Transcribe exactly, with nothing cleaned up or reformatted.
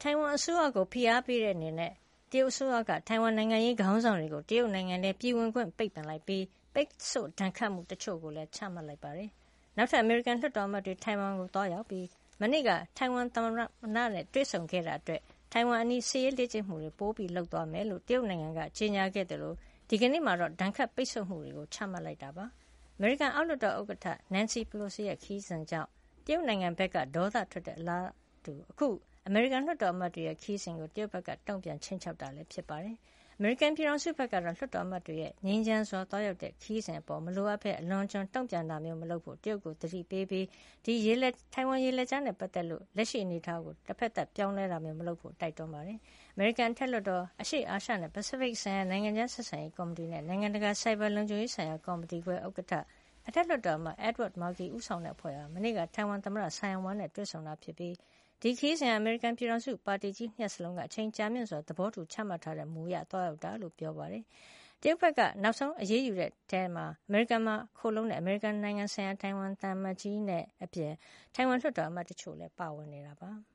ထိုင်ဝမ်အစိုးရကိုဖိအားပေးတဲ့အနေနဲ့တရုတ်အစိုးရကထိုင်ဝမ်နိုင်ငံရေးခေါင်းဆောင်တွေကိုတရုတ်နိုင်ငံထဲပြည်ဝင်ခွင့်ပိတ်ပင်လိုက်ပြီးပိတ်ဆို့ဒဏ်ခတ်မှုတချို့ကိုလည်းချမှတ်လိုက်ပါတယ်။နောက်ထပ်အမေရိကန်လွှတ်တော်အမတ်တွေထိုင်ဝမ်ကိုသွားရောက်ပြီးမနေ့ကထိုင်ဝမ်သမ္မတနဲ့တွေ့ဆုံခဲ့တာအတွက်ထိုင်ဝမ်အနီးစစ်ရေးလေ့ကျင့်မှုတွေပိုပြီးလုပ်သွားမယ်လို့တရုတ်နိုင်ငံကကြေညာခဲ့တယ်လို့ဒီကနေ့မှာတော့ဒဏ်ခတ်ပိတ်ဆို့မှုတွေကိုချမှတ်လိုက်တာပါ။အမေရိကန်အောက်လွှတ်တော်ဥက္ကဋ္ဌ Nancy Pelosi ရဲ့ခရီးစဉ်ကြောင့်တရုတ်နိုင်ငံဘက်ကဒေါသထွက်တဲ့အလားတူအခုအမေရိကန်လွှတ်တော်အမတ်တွေရဲ့ခရီးစဉ်ကိုတရုတ်ဘက်ကတုံ့ပြန်ခြိမ်းခြောက်တာလည်းဖြစ်ပါတယ်။အမေရိကန်ပြည်ထောင်စုဘက်ကတော့လွှတ်တော်အမတ်တွေရဲ့ငြိမ်းချမ်းစွာသွားရောက်တဲ့ခရီးစဉ်အပေါ်မလိုအပ်ဘဲအလွန်ကျွံတုံ့ပြန်တာမျိုးမလုပ်ဖို့တရုတ်ကိုသတိပေးပြီးဒီရေလက်ထိုင်ဝမ်ရေလက်ကြားနဲ့ပတ်သက်လို့လက်ရှိအနေအထားကိုတစ်ဖက်သက်ပြောင်းလဲတာမျိုးမလုပ်ဖို့တိုက်တွန်းပါတယ်။အမေရိကန်ထက်လွှတ်တော်အရှေ့အာရှနဲ့ပစိဖိတ်ဆိုင်ရာနိုင်ငံခြားဆက်ဆံရေးကော်မတီနဲ့နိုင်ငံတကာဆိုင်ဘာလုံခြုံရေးဆိုင်ရာကော်မတီခွဲဥက္ကဋ္ဌအထက်လွှတ်တော်အမတ် Edward Markey ဦးဆောင်တဲ့အဖွဲ့ဟာမနေ့ကထိုင်ဝမ်သမ္မတဆိုင်ဝမ်နဲ့တွေ့ဆုံတာဖြစ်ပြီးဒီခရီးစဉ်အမေရိကန်ပြည်ထောင်စုပါတီကြီးနှစ်ရပ်စလုံးကအချိန်ကြာမြင့်စွာသဘောတူချမှတ်ထားတဲ့မူအရသွားရောက်တာလို့ပြောပါတယ်။တရုတ်ဘက်ကနောက်ဆုံးအရေးယူတဲ့တဲမှာအမေရိကန်မှာခိုလုံတဲ့အမေရိကန်နိုင်ငံဆိုင်ရာထိုင်ဝမ်သံအမတ်ကြီးနဲ့အပြင်ထိုင်ဝမ်လွှတ်တော်အမတ်တချို့လည်းပါဝင်နေတာပါ။